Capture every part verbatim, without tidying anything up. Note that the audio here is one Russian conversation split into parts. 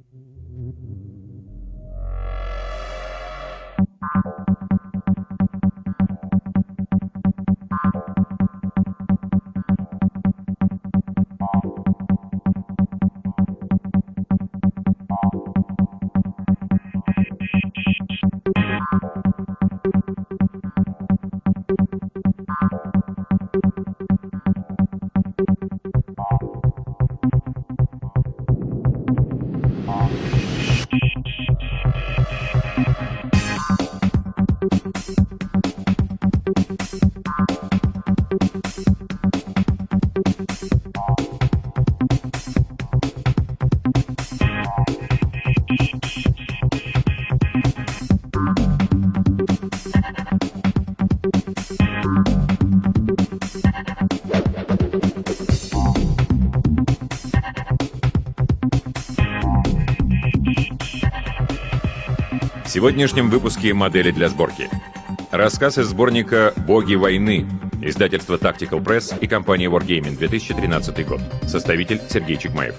В сегодняшнем выпуске «Модели для сборки». Рассказ из сборника «Боги войны», издательство Tactical Press и компания Wargaming, две тысячи тринадцатый год. Составитель Сергей Чекмаев.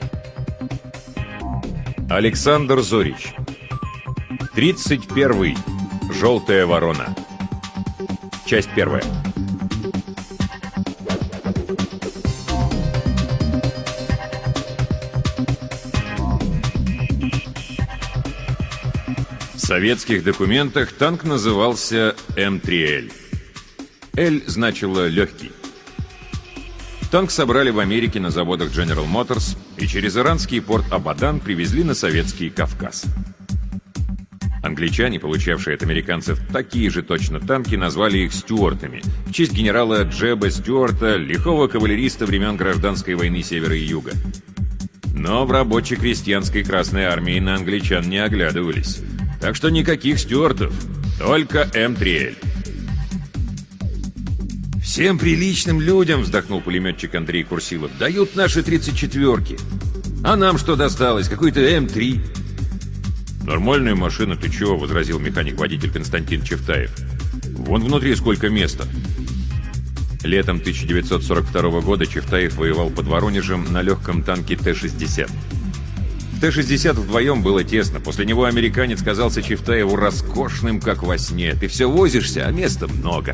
Александр Зорич. тридцать первый. Желтая ворона. Часть первая. В советских документах танк назывался эм три эл. «Л» значило «легкий». Танк собрали в Америке на заводах General Motors и через иранский порт Абадан привезли на советский Кавказ. Англичане, получавшие от американцев такие же точно танки, назвали их «Стюартами» в честь генерала Джеба Стюарта, лихого кавалериста времен Гражданской войны Севера и Юга. Но в рабоче-крестьянской Красной армии на англичан не оглядывались. Так что никаких Стюартов, только эм три эл. «Всем приличным людям, — вздохнул пулеметчик Андрей Курсилов, — дают наши тридцать четвёрки. А нам что досталось? Какой-то эм три. «Нормальная машина, ты чего? — возразил механик-водитель Константин Чевтаев. — Вон внутри сколько места». Летом тысяча девятьсот сорок второго года Чевтаев воевал под Воронежем на легком танке Т шестьдесят. Т шестьдесят вдвоем было тесно. После него американец казался Чевтаеву роскошным, как во сне. Ты все возишься, а места много.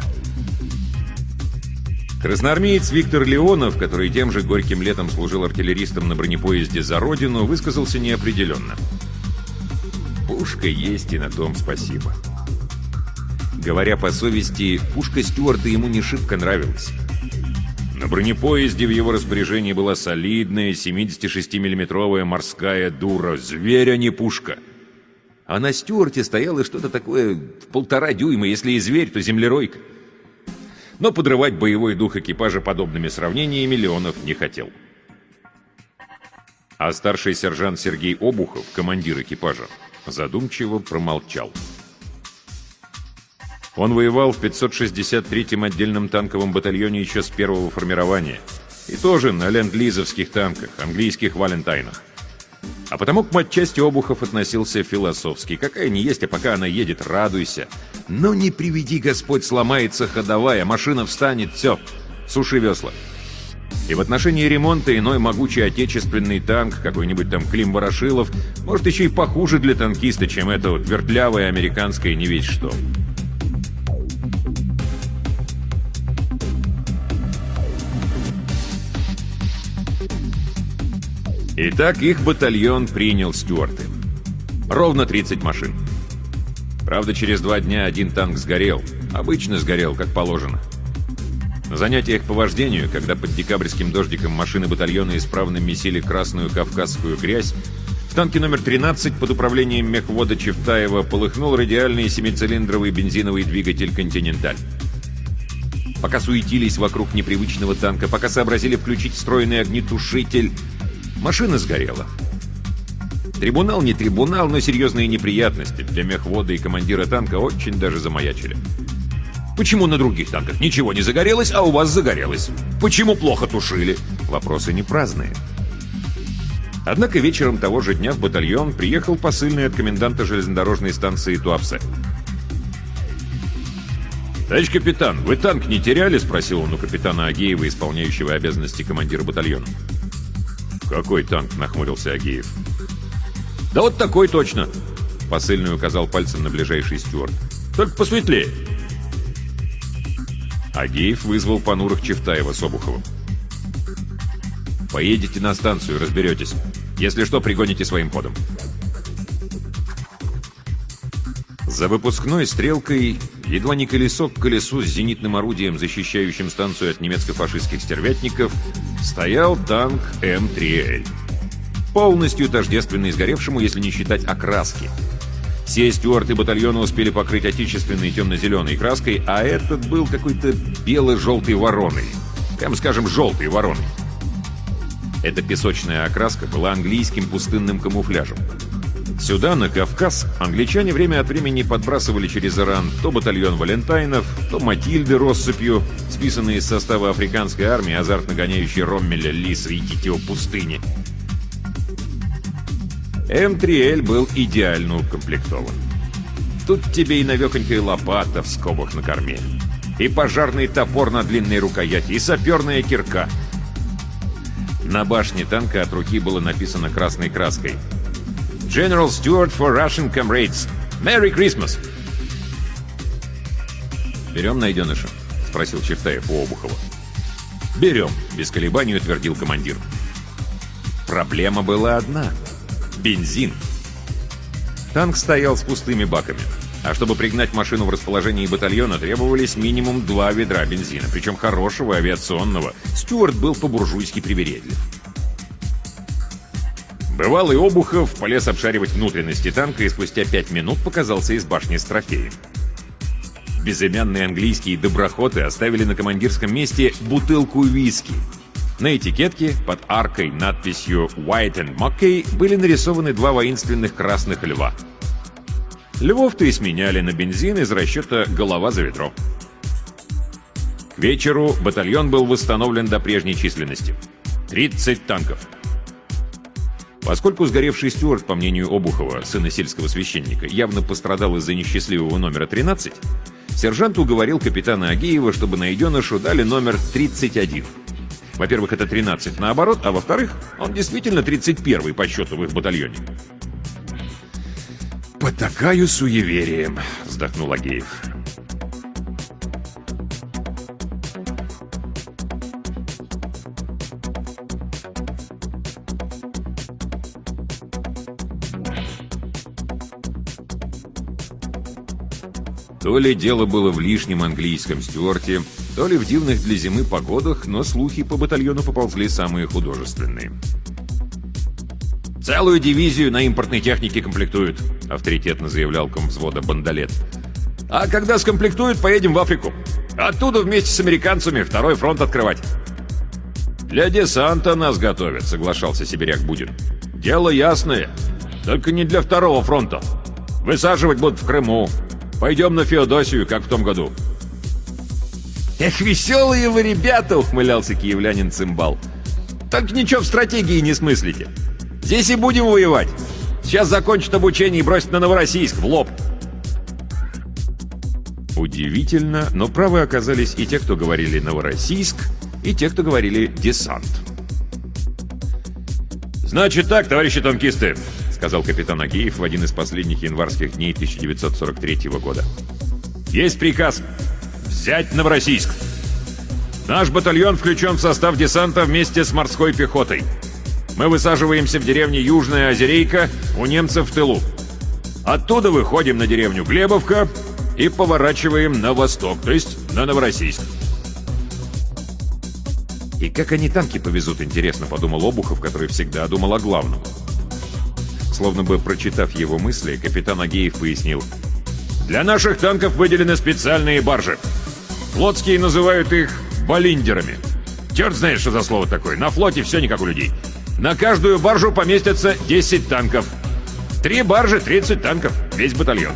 Красноармеец Виктор Леонов, который тем же горьким летом служил артиллеристом на бронепоезде «За Родину», высказался неопределенно. Пушка есть, и на том спасибо. Говоря по совести, пушка Стюарта ему не шибко нравилась. На бронепоезде в его распоряжении была солидная семидесятишестимиллиметровая морская дура. Зверь, а не пушка. А на Стюарте стояло что-то такое в полтора дюйма. Если и зверь, то землеройка. Но подрывать боевой дух экипажа подобными сравнениями Леонов не хотел. А старший сержант Сергей Обухов, командир экипажа, задумчиво промолчал. Он воевал в пятьсот шестьдесят третьем отдельном танковом батальоне еще с первого формирования. И тоже на ленд-лизовских танках, английских «Валентайнах». А потому к матчасти Обухов относился философски. Какая ни есть, а пока она едет, радуйся. Но не приведи Господь, сломается ходовая, машина встанет, все, суши весла. И в отношении ремонта иной могучий отечественный танк, какой-нибудь там Клим Ворошилов, может еще и похуже для танкиста, чем это вот вертлявое американское не весь что. Итак, их батальон принял Стюарты. Ровно тридцать машин. Правда, через два дня один танк сгорел. Обычно сгорел, как положено. На занятиях по вождению, когда под декабрьским дождиком машины батальона исправно месили красную кавказскую грязь, в танке номер тринадцать под управлением мехвода Чевтаева полыхнул радиальный семицилиндровый бензиновый двигатель «Континенталь». Пока суетились вокруг непривычного танка, пока сообразили включить встроенный огнетушитель, машина сгорела. Трибунал не трибунал, но серьезные неприятности для мехвода и командира танка очень даже замаячили. Почему на других танках ничего не загорелось, а у вас загорелось? Почему плохо тушили? Вопросы не праздные. Однако вечером того же дня в батальон приехал посыльный от коменданта железнодорожной станции Туапсе. «Товарищ капитан, вы танк не теряли?» — спросил он у капитана Агеева, исполняющего обязанности командира батальона. «Какой танк?» — нахмурился Агеев. «Да вот такой точно!» — посыльный указал пальцем на ближайший стюард. «Только посветлее!» Агеев вызвал понурых Чевтаева с Обуховым. «Поедете на станцию, разберетесь. Если что, пригоните своим ходом». За выпускной стрелкой, едва не колесо к колесу с зенитным орудием, защищающим станцию от немецко-фашистских стервятников, стоял танк эм три эль. Полностью тождественный сгоревшему, если не считать окраски. Все стюарты батальона успели покрыть отечественной темно-зеленой краской, а этот был какой-то бело-желтой вороной. Прямо скажем, желтой вороной. Эта песочная окраска была английским пустынным камуфляжем. Сюда, на Кавказ, англичане время от времени подбрасывали через Иран то батальон Валентайнов, то Матильды россыпью, списанные из состава африканской армии, азартно гоняющей Роммеля, Лиса и Титио пустыни. эм три эль был идеально укомплектован. Тут тебе и навехонькая лопата в скобах на корме, и пожарный топор на длинной рукояти, и саперная кирка. На башне танка от руки было написано красной краской: «General Stewart for Russian comrades. Merry Christmas!» «Берем найденыша?» — спросил Чевтаев у Обухова. «Берем», — без колебаний утвердил командир. Проблема была одна — бензин. Танк стоял с пустыми баками, а чтобы пригнать машину в расположении батальона, требовались минимум два ведра бензина, причем хорошего, авиационного. Стюарт был по-буржуйски привередлив. Бывалый Обухов полез обшаривать внутренности танка и спустя пять минут показался из башни с трофеем. Безымянные английские доброхоты оставили на командирском месте бутылку виски. На этикетке под аркой надписью «White and Mackay» были нарисованы два воинственных красных льва. Львов-то и сменяли на бензин из расчета «голова за ведро». К вечеру батальон был восстановлен до прежней численности — тридцать танков. Поскольку сгоревший стюарт, по мнению Обухова, сына сельского священника, явно пострадал из-за несчастливого номера тринадцать, сержант уговорил капитана Агеева, чтобы найденышу дали номер тридцать один. Во-первых, это тринадцать наоборот, а во-вторых, он действительно тридцать первый по счету в их батальоне. «Потакаю суеверием», — вздохнул Агеев. То ли дело было в лишнем английском стюарте, то ли в дивных для зимы погодах, но слухи по батальону поползли самые художественные. «Целую дивизию на импортной технике комплектуют», — авторитетно заявлял комвзвода Бандалет. «А когда скомплектуют, поедем в Африку. Оттуда вместе с американцами второй фронт открывать». «Для десанта нас готовят», — соглашался сибиряк Будин. «Дело ясное, только не для второго фронта. Высаживать будут в Крыму. Пойдем на Феодосию, как в том году». «Эх, веселые вы ребята!» — ухмылялся киевлянин Цимбал. «Только ничего в стратегии не смыслите. Здесь и будем воевать. Сейчас закончат обучение и бросят на Новороссийск, в лоб». Удивительно, но правы оказались и те, кто говорили «Новороссийск», и те, кто говорили «десант». «Значит так, товарищи танкисты», — сказал капитан Агеев в один из последних январских дней тысяча девятьсот сорок третьего года. «Есть приказ взять Новороссийск. Наш батальон включен в состав десанта вместе с морской пехотой. Мы высаживаемся в деревне Южная Озерейка, у немцев в тылу. Оттуда выходим на деревню Глебовка и поворачиваем на восток, то есть на Новороссийск». «И как они танки повезут, интересно», — подумал Обухов, который всегда думал о главном. Словно бы прочитав его мысли, капитан Агеев пояснил: «Для наших танков выделены специальные баржи. Флотские называют их балиндерами. Черт знает, что за слово такое. На флоте все не как у людей. На каждую баржу поместятся десять танков. Три баржи, тридцать танков. Весь батальон».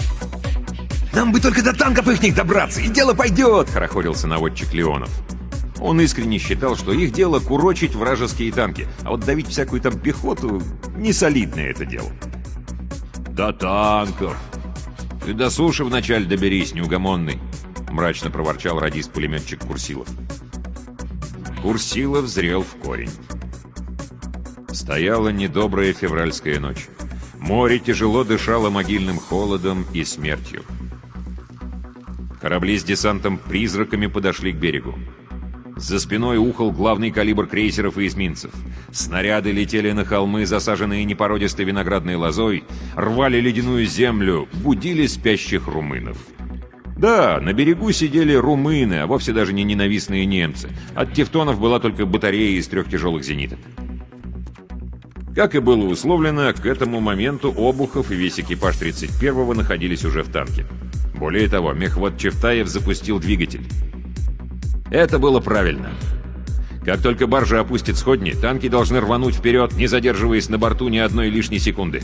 «Нам бы только до танков ихних добраться, и дело пойдет!» — хорохорился наводчик Леонов. Он искренне считал, что их дело курочить вражеские танки, а вот давить всякую там пехоту — не солидное это дело. «До танков! Ты до суши вначале доберись, неугомонный!» — мрачно проворчал радист-пулеметчик Курсилов. Курсилов зрел в корень. Стояла недобрая февральская ночь. Море тяжело дышало могильным холодом и смертью. Корабли с десантом-призраками подошли к берегу. За спиной ухал главный калибр крейсеров и эсминцев. Снаряды летели на холмы, засаженные непородистой виноградной лозой, рвали ледяную землю, будили спящих румынов. Да, на берегу сидели румыны, а вовсе даже не ненавистные немцы. От тевтонов была только батарея из трех тяжелых зениток. Как и было условлено, к этому моменту Обухов и весь экипаж тридцать первого находились уже в танке. Более того, мехвод Чевтаев запустил двигатель. Это было правильно. Как только баржа опустит сходни, танки должны рвануть вперед, не задерживаясь на борту ни одной лишней секунды.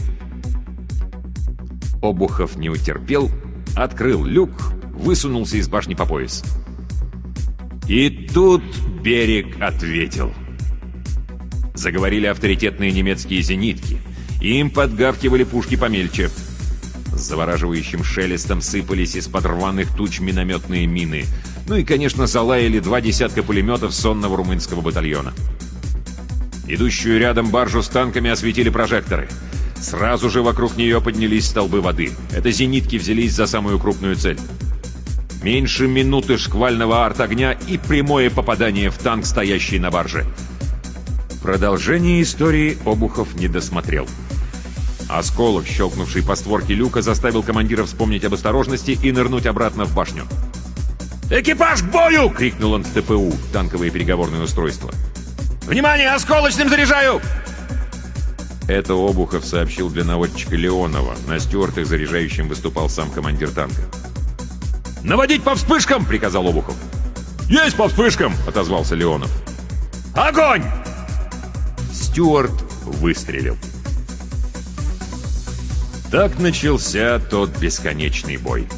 Обухов не утерпел, открыл люк, высунулся из башни по пояс. И тут берег ответил. Заговорили авторитетные немецкие зенитки. Им подгавкивали пушки помельче. С завораживающим шелестом сыпались из-под рваных туч минометные мины. Ну и, конечно, залаяли два десятка пулеметов сонного румынского батальона. Идущую рядом баржу с танками осветили прожекторы. Сразу же вокруг нее поднялись столбы воды. Это зенитки взялись за самую крупную цель. Меньше минуты шквального арт-огня и прямое попадание в танк, стоящий на барже. Продолжение истории Обухов не досмотрел. Осколок, щелкнувший по створке люка, заставил командира вспомнить об осторожности и нырнуть обратно в башню. «Экипаж к бою!» — крикнул он в ТПУ, танковое переговорное устройство. «Внимание! Осколочным заряжаю!» Это Обухов сообщил для наводчика Леонова. На стюартах заряжающим выступал сам командир танка. «Наводить по вспышкам!» — приказал Обухов. «Есть по вспышкам!» — отозвался Леонов. «Огонь!» Стюарт выстрелил. Так начался тот бесконечный бой.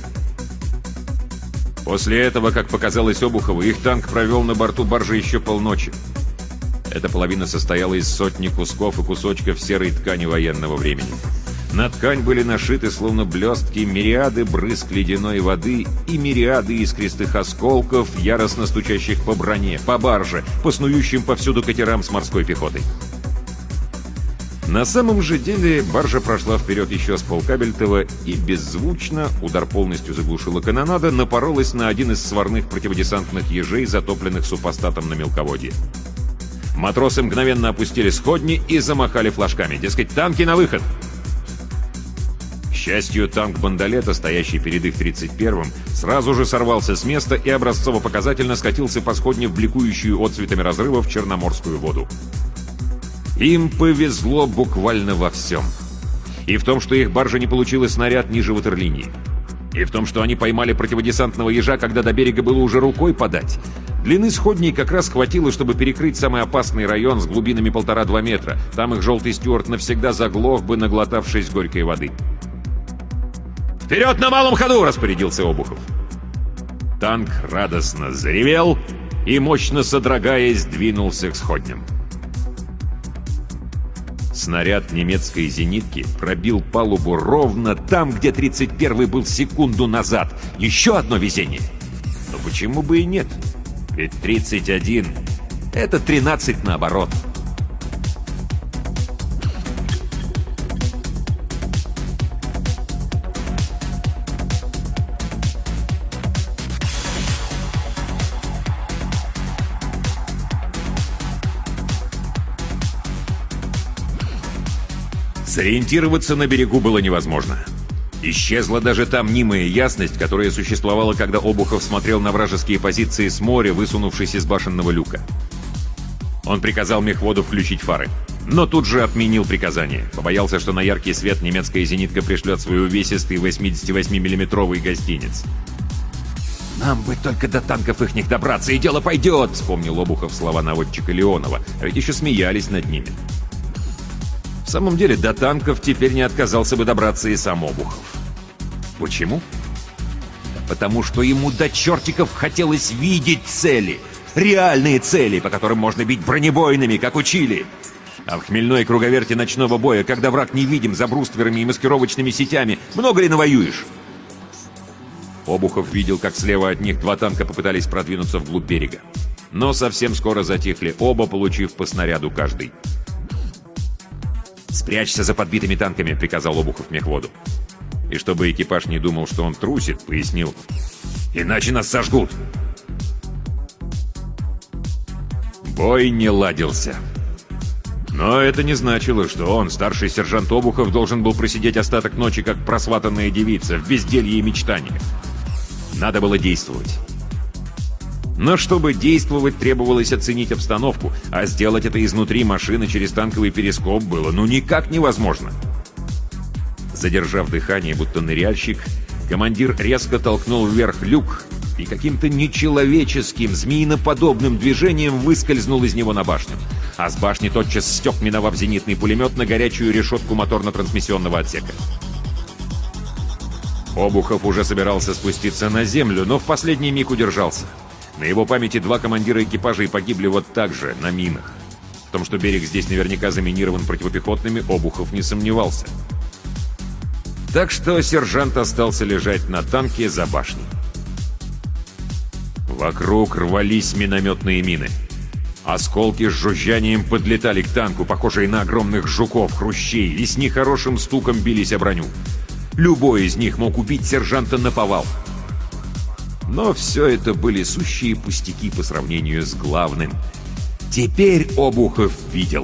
После этого, как показалось Обухову, их танк провел на борту баржи еще полночи. Эта половина состояла из сотни кусков и кусочков серой ткани военного времени. На ткань были нашиты, словно блестки, мириады брызг ледяной воды и мириады искристых осколков, яростно стучащих по броне, по барже, по снующим повсюду катерам с морской пехотой. На самом же деле баржа прошла вперед еще с полкабельтова и беззвучно, удар полностью заглушила канонада, напоролась на один из сварных противодесантных ежей, затопленных супостатом на мелководье. Матросы мгновенно опустили сходни и замахали флажками. Дескать, танки на выход! К счастью, танк Бандолета, стоящий перед их тридцать первым, сразу же сорвался с места и образцово-показательно скатился по сходне в бликующую отцветами разрывов Черноморскую воду. Им повезло буквально во всем. И в том, что их баржа не получила снаряд ниже ватерлинии. И в том, что они поймали противодесантного ежа, когда до берега было уже рукой подать. Длины сходней как раз хватило, чтобы перекрыть самый опасный район с глубинами полтора-два метра. Там их желтый стюарт навсегда заглох бы, наглотавшись горькой воды. «Вперед на малом ходу!» — распорядился Обухов. Танк радостно заревел и, мощно содрогаясь, двинулся к сходням. Снаряд немецкой зенитки пробил палубу ровно там, где тридцать первый был секунду назад. Еще одно везение. Но почему бы и нет? Ведь тридцать один — это тринадцать наоборот. Сориентироваться на берегу было невозможно. Исчезла даже та мнимая ясность, которая существовала, когда Обухов смотрел на вражеские позиции с моря, высунувшись из башенного люка. Он приказал мехводу включить фары, но тут же отменил приказание. Побоялся, что на яркий свет немецкая зенитка пришлет свой увесистый восьмидесятивосьмимиллиметровый гостиниц. «Нам бы только до танков их них добраться, и дело пойдет!» — вспомнил Обухов слова наводчика Леонова, а ведь еще смеялись над ними. В самом деле, до танков теперь не отказался бы добраться и сам Обухов. Почему? Да потому что ему до чертиков хотелось видеть цели. Реальные цели, по которым можно бить бронебойными, как учили. А в хмельной круговерти ночного боя, когда враг невидим за брустверами и маскировочными сетями, много ли навоюешь? Обухов видел, как слева от них два танка попытались продвинуться вглубь берега. Но совсем скоро затихли оба, получив по снаряду каждый. «Спрячься за подбитыми танками», — приказал Обухов мехводу. И чтобы экипаж не думал, что он трусит, пояснил: «Иначе нас сожгут». Бой не ладился. Но это не значило, что он, старший сержант Обухов, должен был просидеть остаток ночи, как просватанная девица, в безделье и мечтаниях. Надо было действовать. Но чтобы действовать, требовалось оценить обстановку, а сделать это изнутри машины через танковый перископ было ну никак невозможно. Задержав дыхание, будто ныряльщик, командир резко толкнул вверх люк и каким-то нечеловеческим, змеиноподобным движением выскользнул из него на башню. А с башни тотчас стек, миновав зенитный пулемет, на горячую решетку моторно-трансмиссионного отсека. Обухов уже собирался спуститься на землю, но в последний миг удержался. На его памяти два командира экипажей погибли вот так же, на минах. В том, что берег здесь наверняка заминирован противопехотными, Обухов не сомневался. Так что сержант остался лежать на танке за башней. Вокруг рвались минометные мины. Осколки с жужжанием подлетали к танку, похожие на огромных жуков, хрущей, и с нехорошим стуком бились о броню. Любой из них мог убить сержанта наповал. Но все это были сущие пустяки по сравнению с главным. Теперь Обухов видел.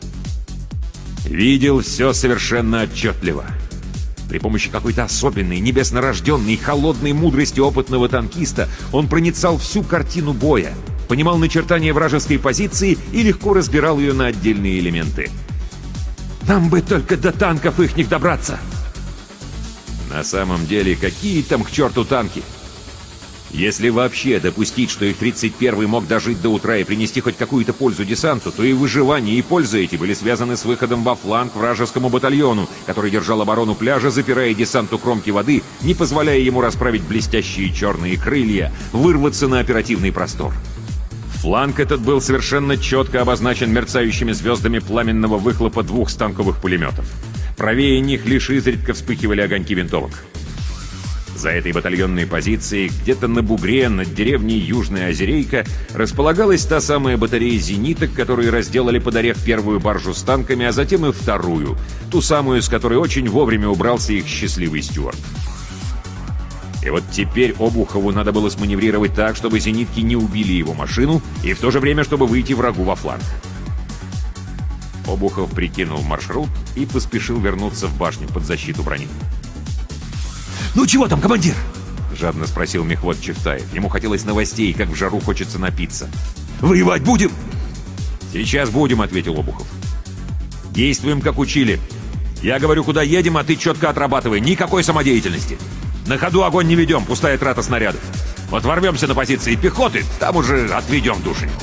Видел все совершенно отчетливо. При помощи какой-то особенной, небеснорожденной, холодной мудрости опытного танкиста он проницал всю картину боя, понимал начертания вражеской позиции и легко разбирал ее на отдельные элементы. «Нам бы только до танков ихних добраться!» На самом деле, какие там к черту танки? Если вообще допустить, что их тридцать первый мог дожить до утра и принести хоть какую-то пользу десанту, то и выживание, и польза эти были связаны с выходом во фланг вражескому батальону, который держал оборону пляжа, запирая десант у кромки воды, не позволяя ему расправить блестящие черные крылья, вырваться на оперативный простор. Фланг этот был совершенно четко обозначен мерцающими звездами пламенного выхлопа двух станковых пулеметов. Правее них лишь изредка вспыхивали огоньки винтовок. За этой батальонной позицией, где-то на бугре над деревней Южная Озерейка, располагалась та самая батарея зениток, которые разделали под орех первую баржу с танками, а затем и вторую, ту самую, с которой очень вовремя убрался их счастливый Стюарт. И вот теперь Обухову надо было сманеврировать так, чтобы зенитки не убили его машину, и в то же время, чтобы выйти врагу во фланг. Обухов прикинул маршрут и поспешил вернуться в башню под защиту брони. «Ну чего там, командир?» — жадно спросил мехвод Чевтаев. Ему хотелось новостей, как в жару хочется напиться. «Воевать будем?» «Сейчас будем», — ответил Обухов. «Действуем, как учили. Я говорю, куда едем, а ты четко отрабатывай. Никакой самодеятельности. На ходу огонь не ведем, пустая трата снарядов. Вот ворвемся на позиции пехоты, там уже отведем душеньку».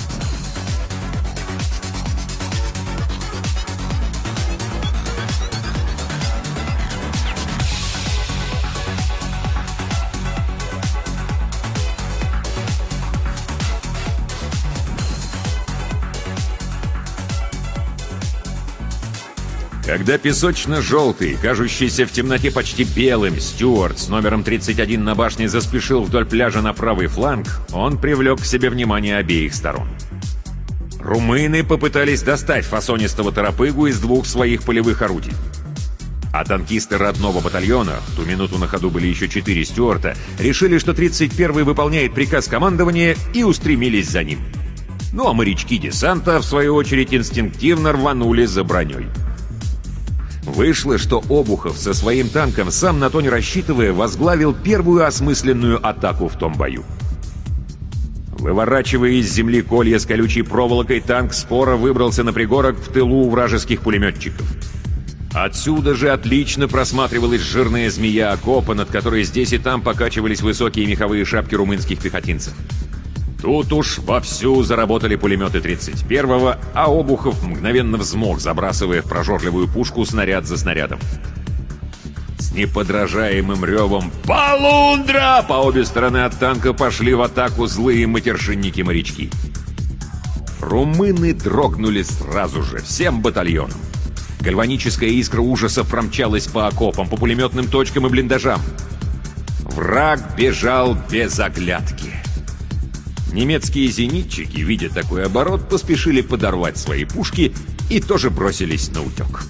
Когда песочно-желтый, кажущийся в темноте почти белым, Стюарт с номером тридцать один на башне заспешил вдоль пляжа на правый фланг, он привлек к себе внимание обеих сторон. Румыны попытались достать фасонистого торопыгу из двух своих полевых орудий. А танкисты родного батальона, в ту минуту на ходу были еще четыре Стюарта, решили, что тридцать первый выполняет приказ командования, и устремились за ним. Ну а морячки десанта, в свою очередь, инстинктивно рванули за броней. Вышло, что Обухов со своим танком, сам на то не рассчитывая, возглавил первую осмысленную атаку в том бою. Выворачивая из земли колья с колючей проволокой, танк споро выбрался на пригорок в тылу вражеских пулеметчиков. Отсюда же отлично просматривалась жирная змея окопа, над которой здесь и там покачивались высокие меховые шапки румынских пехотинцев. Тут уж вовсю заработали пулеметы тридцать первого, а Обухов мгновенно взмок, забрасывая в прожорливую пушку снаряд за снарядом. С неподражаемым ревом «Полундра!» по обе стороны от танка пошли в атаку злые матершинники-морячки. Румыны дрогнули сразу же, всем батальоном. Гальваническая искра ужаса промчалась по окопам, по пулеметным точкам и блиндажам. Враг бежал без оглядки. Немецкие зенитчики, видя такой оборот, поспешили подорвать свои пушки и тоже бросились на утек.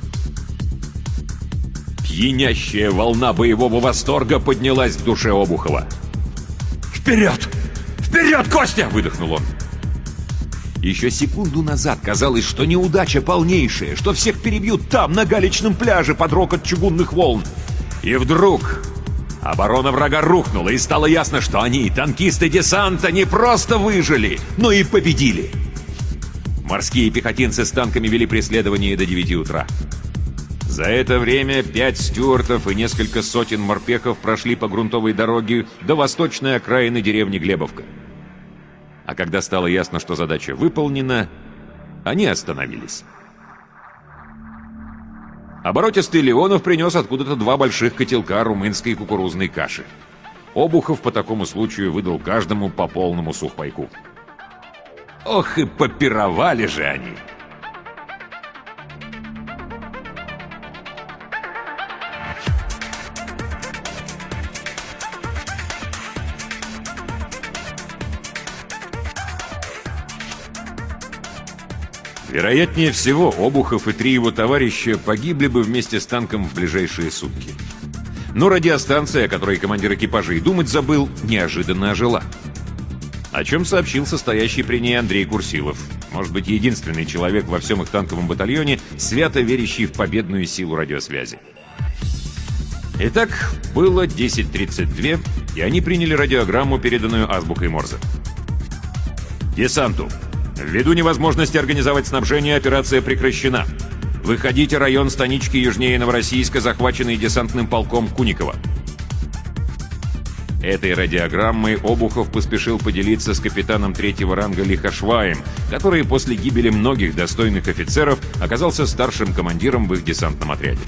Пьянящая волна боевого восторга поднялась в душе Обухова. Вперед! Вперед, Костя! — выдохнул он. Еще секунду назад казалось, что неудача полнейшая, что всех перебьют там, на галечном пляже, под рокот чугунных волн. И вдруг оборона врага рухнула, и стало ясно, что они, танкисты десанта, не просто выжили, но и победили. Морские пехотинцы с танками вели преследование до девяти утра. За это время пять стюартов и несколько сотен морпехов прошли по грунтовой дороге до восточной окраины деревни Глебовка. А когда стало ясно, что задача выполнена, они остановились. Оборотистый Леонов принес откуда-то два больших котелка румынской кукурузной каши. Обухов по такому случаю выдал каждому по полному сухпайку. Ох, и попировали же они! Вероятнее всего, Обухов и три его товарища погибли бы вместе с танком в ближайшие сутки. Но радиостанция, о которой командир экипажа и думать забыл, неожиданно ожила. О чем сообщил состоящий при ней Андрей Курсилов, может быть, единственный человек во всем их танковом батальоне, свято верящий в победную силу радиосвязи. Итак, было десять тридцать два, и они приняли радиограмму, переданную азбукой Морзе. «Десанту. Ввиду невозможности организовать снабжение, операция прекращена. Выходите, район станички южнее Новороссийска, захваченный десантным полком Куникова». Этой радиограммой Обухов поспешил поделиться с капитаном третьего ранга Лихошваем, который после гибели многих достойных офицеров оказался старшим командиром в их десантном отряде.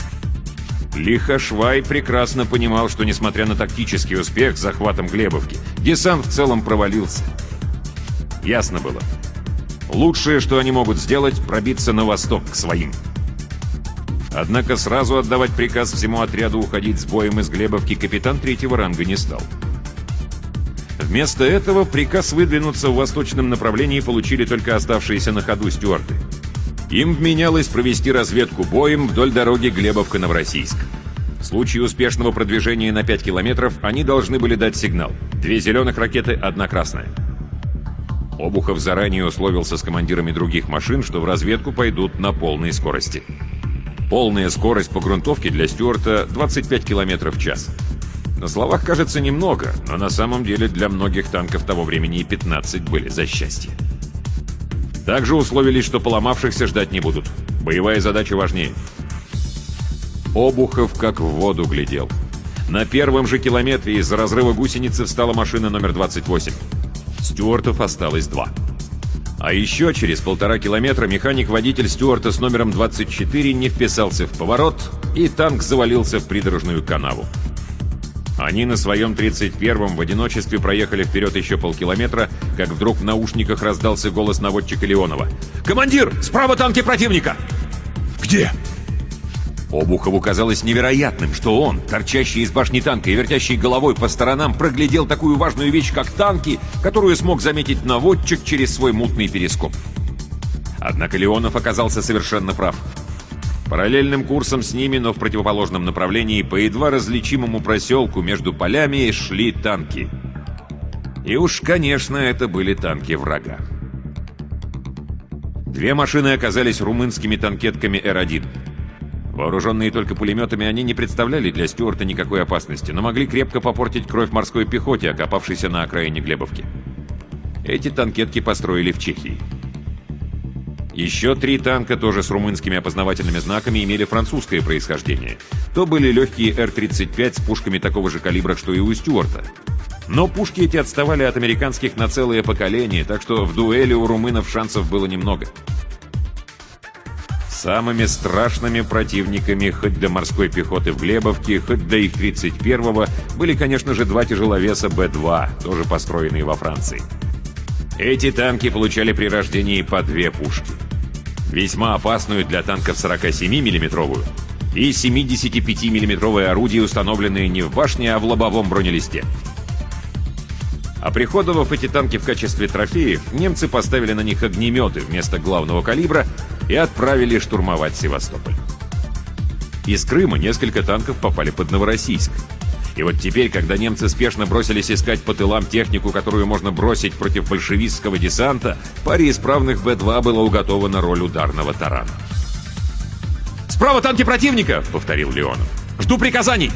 Лихошвай прекрасно понимал, что, несмотря на тактический успех с захватом Глебовки, десант в целом провалился. Ясно было. Лучшее, что они могут сделать, пробиться на восток, к своим. Однако сразу отдавать приказ всему отряду уходить с боем из Глебовки капитан третьего ранга не стал. Вместо этого приказ выдвинуться в восточном направлении получили только оставшиеся на ходу стюарты. Им вменялось провести разведку боем вдоль дороги Глебовка-Новороссийск. В случае успешного продвижения на пять километров они должны были дать сигнал. Две зеленых ракеты, одна красная. Обухов заранее условился с командирами других машин, что в разведку пойдут на полной скорости. Полная скорость по грунтовке для стюарта двадцать пять километров в час. На словах кажется немного, но на самом деле для многих танков того времени и пятнадцать были за счастье. Также условились, что поломавшихся ждать не будут. Боевая задача важнее. Обухов как в воду глядел. На первом же километре из-за разрыва гусеницы встала машина номер двадцать восемь. Стюартов осталось два. А еще через полтора километра механик-водитель стюарта с номером двадцать четыре не вписался в поворот, и танк завалился в придорожную канаву. Они на своем тридцать первом в одиночестве проехали вперед еще полкилометра, как вдруг в наушниках раздался голос наводчика Леонова. «Командир! Справа танки противника!» Где? Обухову казалось невероятным, что он, торчащий из башни танка и вертящий головой по сторонам, проглядел такую важную вещь, как танки, которую смог заметить наводчик через свой мутный перископ. Однако Леонов оказался совершенно прав. Параллельным курсом с ними, но в противоположном направлении, по едва различимому проселку между полями шли танки. И уж, конечно, это были танки врага. Две машины оказались румынскими танкетками Эр один. Вооруженные только пулеметами, они не представляли для стюарта никакой опасности, но могли крепко попортить кровь морской пехоте, окопавшейся на окраине Глебовки. Эти танкетки построили в Чехии. Еще три танка, тоже с румынскими опознавательными знаками, имели французское происхождение. То были легкие Эр тридцать пять с пушками такого же калибра, что и у стюарта. Но пушки эти отставали от американских на целое поколение, так что в дуэли у румынов шансов было немного. Самыми страшными противниками хоть для морской пехоты в Глебовке, хоть для их тридцать первого были, конечно же, два тяжеловеса Бэ два, тоже построенные во Франции. Эти танки получали при рождении по две пушки. Весьма опасную для танков сорокасемимиллиметровую и семидесятипятимиллиметровое орудие, установленные не в башне, а в лобовом бронелисте. Оприходовав эти танки в качестве трофеев, немцы поставили на них огнеметы вместо главного калибра и отправили штурмовать Севастополь. Из Крыма несколько танков попали под Новороссийск. И вот теперь, когда немцы спешно бросились искать по тылам технику, которую можно бросить против большевистского десанта, паре исправных Бэ два была уготована роль ударного тарана. «Справа танки противника!» — повторил Леонов. «Жду приказаний!»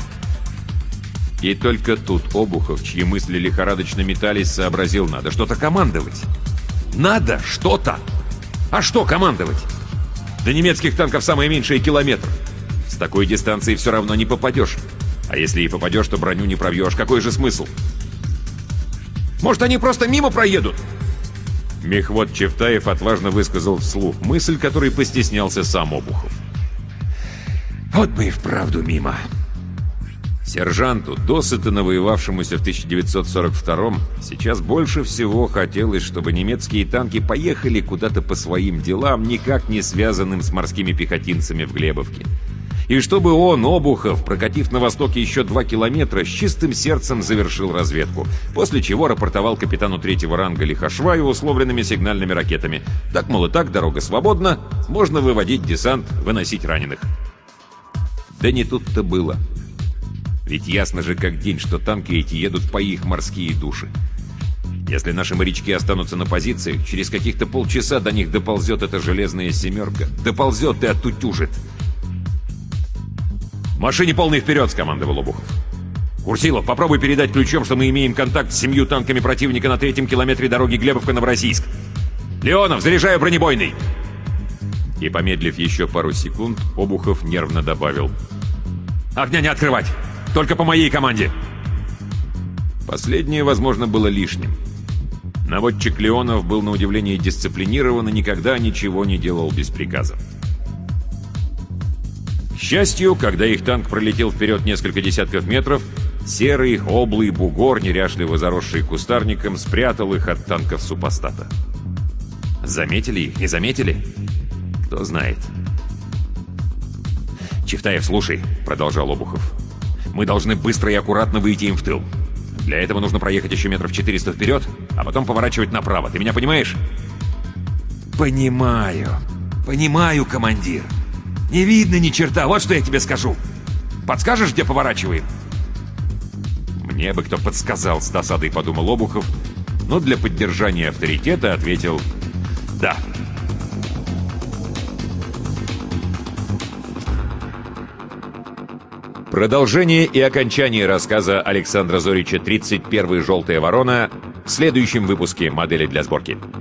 И только тут Обухов, чьи мысли лихорадочно метались, сообразил: надо что-то командовать. Надо что-то! А что командовать? До немецких танков самое меньшее километр. С такой дистанции все равно не попадешь. А если и попадешь, то броню не пробьешь. Какой же смысл? Может, они просто мимо проедут? Мехвод Чевтаев отважно высказал вслух мысль, которой постеснялся сам Обухов. Вот мы и вправду мимо. Сержанту, досыта навоевавшемуся в тысяча девятьсот сорок втором, сейчас больше всего хотелось, чтобы немецкие танки поехали куда-то по своим делам, никак не связанным с морскими пехотинцами в Глебовке. И чтобы он, Обухов, прокатив на востоке еще два километра, с чистым сердцем завершил разведку, после чего рапортовал капитану третьего ранга Лихошваю условленными сигнальными ракетами. Так, мол, и так, дорога свободна, можно выводить десант, выносить раненых. Да не тут-то было. Ведь ясно же как день, что танки эти едут по их морские души. Если наши морячки останутся на позициях, через каких-то полчаса до них доползет эта железная семерка. Доползет и оттутюжит. «Машине полный вперед!» — скомандовал Обухов. «Курсилов, попробуй передать ключом, что мы имеем контакт с семью танками противника на третьем километре дороги Глебовка-Новороссийск. Леонов, заряжаю бронебойный!» И, помедлив еще пару секунд, Обухов нервно добавил: «Огня не открывать! Только по моей команде!» Последнее, возможно, было лишним. Наводчик Леонов был на удивление дисциплинирован и никогда ничего не делал без приказа. К счастью, когда их танк пролетел вперед несколько десятков метров, серый, облый бугор, неряшливо заросший кустарником, спрятал их от танков супостата. Заметили их, не заметили? Кто знает. «Чевтаев, слушай», — продолжал Обухов, — «мы должны быстро и аккуратно выйти им в тыл. Для этого нужно проехать еще метров четыреста вперед, а потом поворачивать направо. Ты меня понимаешь?» «Понимаю. Понимаю, командир. Не видно ни черта, вот что я тебе скажу. Подскажешь, где поворачиваем?» «Мне бы кто подсказал», — с досадой подумал Обухов, но для поддержания авторитета ответил: «Да». Продолжение и окончание рассказа Александра Зорича «тридцать первая желтая ворона» в следующем выпуске «Модели для сборки».